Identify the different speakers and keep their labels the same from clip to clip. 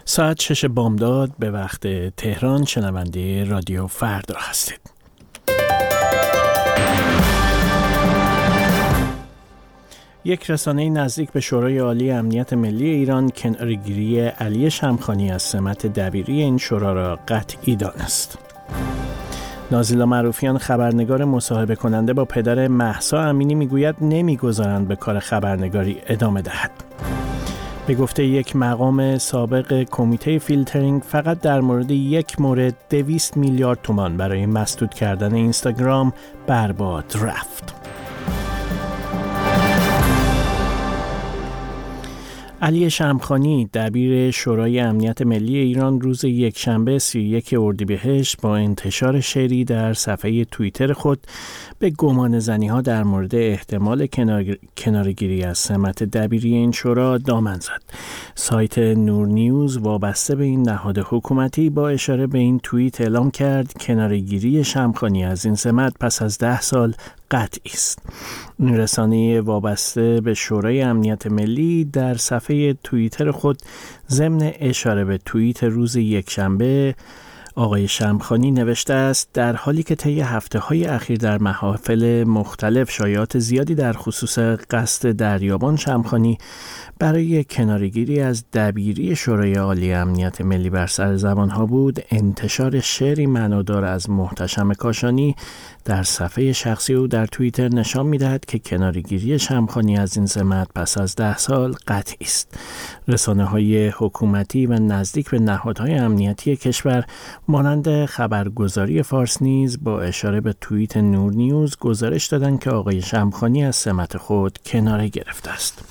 Speaker 1: ساعت 6 بامداد به وقت تهران شنونده رادیو فردا هستید. یک رسانه نزدیک به شورای عالی امنیت ملی ایران کناره‌گیری علی شمخانی از سمت دبیری این شورا را قطعی دانست. نازیلا معروفیان خبرنگار مصاحبه کننده با پدر مهسا امینی میگوید نمیگذارند به کار خبرنگاری ادامه دهد. به گفته یک مقام سابق کمیته فیلترینگ فقط در مورد یک مورد 200 میلیارد تومان برای مسدود کردن اینستاگرام برباد رفت. علی شمخانی دبیر شورای امنیت ملی ایران روز یکشنبه 31 اردیبهشت با انتشار شعری در صفحه توییتر خود به گمانه‌زنی‌ها در مورد احتمال کناره‌گیری از سمت دبیری این شورا دامن زد. سایت نور نیوز وابسته به این نهاد حکومتی با اشاره به این توییت اعلام کرد کناره‌گیری شمخانی از این سمت پس از 10 سال قطعی است. این رسانه وابسته به شورای امنیت ملی در صفحه توییتر خود ضمن اشاره به توییت روز یکشنبه آقای شمخانی نوشته است در حالی که طی هفته‌های اخیر در محافل مختلف شایعات زیادی در خصوص قصد دریابان شمخانی برای کناره‌گیری از دبیری شورای عالی امنیت ملی بر سر زبان‌ها بود، انتشار شعری معنادار از محتشم کاشانی در صفحه شخصی او در توییتر نشان می‌دهد که کناره‌گیری شمخانی از این سمت پس از 10 سال قطعی است. رسانه‌های حکومتی و نزدیک به نهادهای امنیتی کشور مانند خبرگزاری فارس نیز با اشاره به توییت نور نیوز گزارش دادند که آقای شمخانی از سمت خود کناره گرفته است.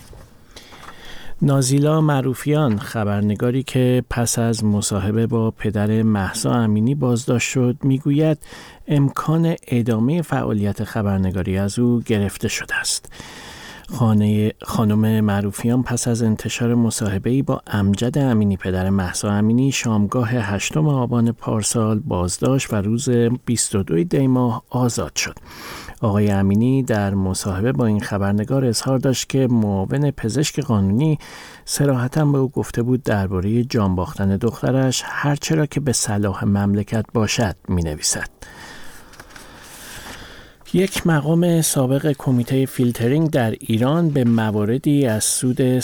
Speaker 1: نازیلا معروفیان خبرنگاری که پس از مصاحبه با پدر مهسا امینی بازداشت شد میگوید امکان ادامه فعالیت خبرنگاری از او گرفته شده است. خانم معروفیان پس از انتشار مصاحبه‌ای با امجد امینی پدر مهسا امینی شامگاه 8 آبان پارسال بازداشت و روز 22 دی ماه آزاد شد. آقای امینی در مصاحبه با این خبرنگار اظهار داشت که معاون پزشک قانونی صراحتاً به او گفته بود درباره جان باختن دخترش هر چرا که به صلاح مملکت باشد می‌نویسد. یک مقام سابق کمیته فیلترینگ در ایران به مواردی از سود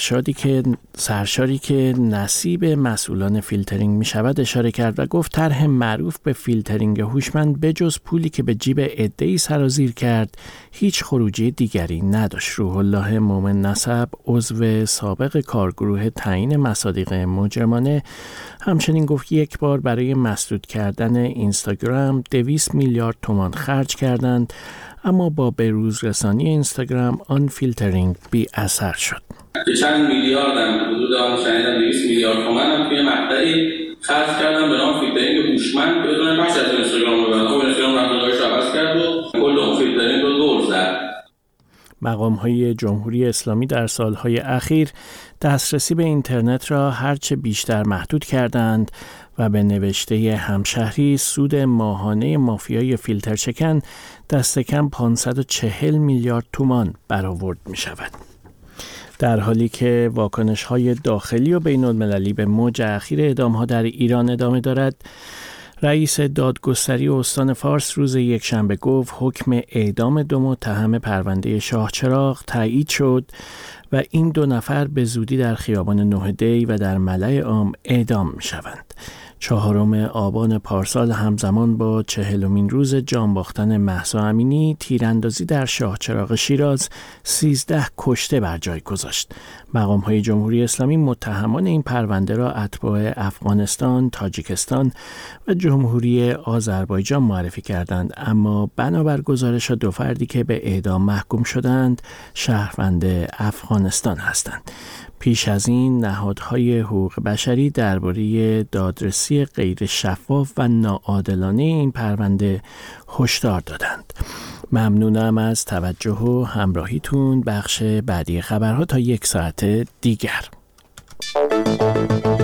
Speaker 1: سرشاری که نصیب مسئولان فیلترینگ می شود اشاره کرد و گفت طرح معروف به فیلترینگ هوشمند بجز پولی که به جیب عده‌ای سرازیر کرد هیچ خروجی دیگری نداشت. روح الله مومن نسب عضو سابق کارگروه تعیین مصادیق مجرمانه همچنین گفت یک بار برای مسدود کردن اینستاگرام 200 میلیارد تومان خرج کردند اما با بروز رسانی اینستاگرام آن فیلترینگ بی اثر شد.
Speaker 2: چند میلیارد هم حدود آن شنیدم 200 میلیارد تومان هم توی مقطعی خرج کردن به نام فیلترینگ هوشمند بدون بخش از اینستاگرام رو برد. اینستاگرام رفتارش عوض کرد و کل اون فیلترینگ رو دور زد.
Speaker 1: مقام‌های جمهوری اسلامی در سالهای اخیر دسترسی به اینترنت را هرچه بیشتر محدود کردند و به نوشته همشهری سود ماهانه مافیای فیلترچکن دست کم 540 میلیارد تومان برآورد می شود. در حالی که واکنش‌های داخلی و بین‌المللی به موج اخیر اعدام‌ها در ایران ادامه دارد، رئیس دادگستری استان فارس روز یکشنبه گفت حکم اعدام 2 متهم پرونده شاهچراغ تایید شد و این 2 نفر به زودی در خیابان 9 دی و در ملأ عام اعدام می شوند. 4 آبان پارسال همزمان با 40مین روز جان باختن مهسا امینی تیراندازی در شاهچراغ شیراز 13 کشته بر جای گذاشت. مقام‌های جمهوری اسلامی متهمان این پرونده را اتباع افغانستان، تاجیکستان و جمهوری آذربایجان معرفی کردند، اما بنابر گزارش 2 فردی که به اعدام محکوم شدند شهروند افغانستان هستند. پیش از این نهادهای حقوق بشری درباره دادرسی غیر شفاف و ناعادلانه این پرونده هشدار دادند. ممنونم از توجه و همراهیتون. بخش بعدی خبرها تا 1 ساعت دیگر.